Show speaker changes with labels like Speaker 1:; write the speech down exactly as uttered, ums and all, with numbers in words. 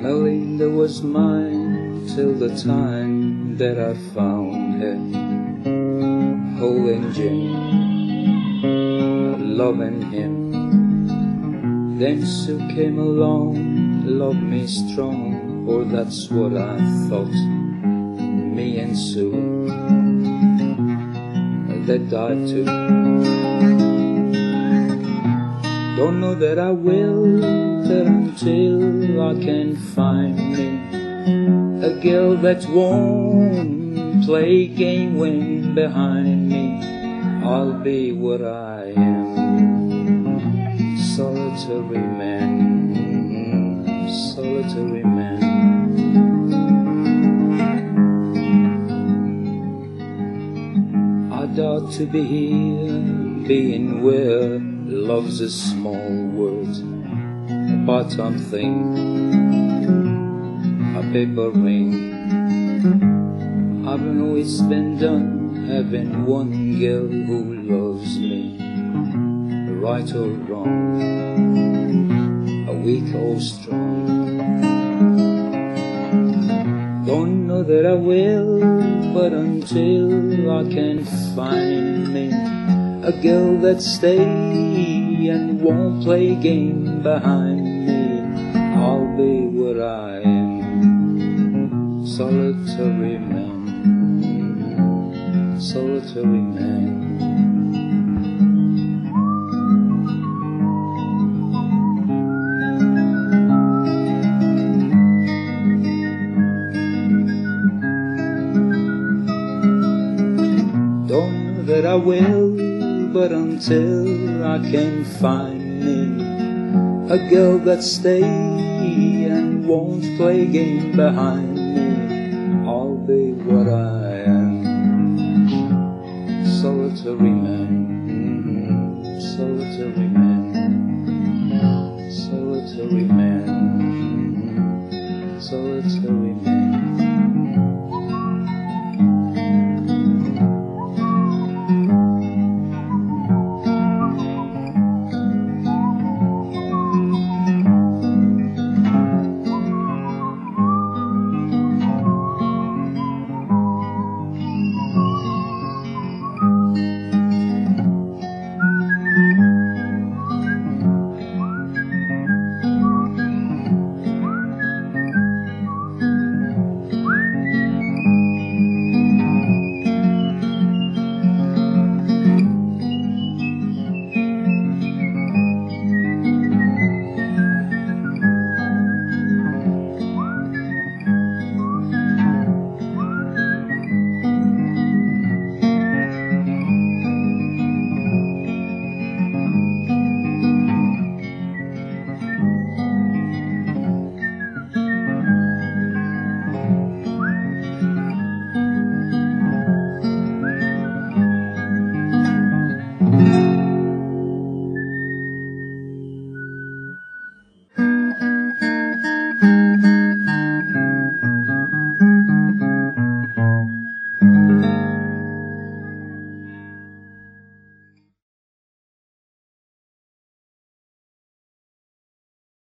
Speaker 1: Melinda was mine till the time that I found her, holding Jim, loving him. Then Sue came along, loved me strong, or that's what I thought. Me and Sue, they died too. Don't know that I will, that until I can find me a girl that won't play game when behind me I'll be what I am, solitary man, solitary man. I doubt to be here, being where love's a small word, a bottom thing, a paper ring. I've always been done having one girl who loves me, right or wrong, a weak or strong. Don't know that I will, but until I can find me a girl that stay and won't play game behind me, I'll be what I am, solitary man, solitary man. Don't know that I will, but until I can find me a girl that stay and won't play game behind me, I'll be what I am, solitary man, solitary man, solitary man.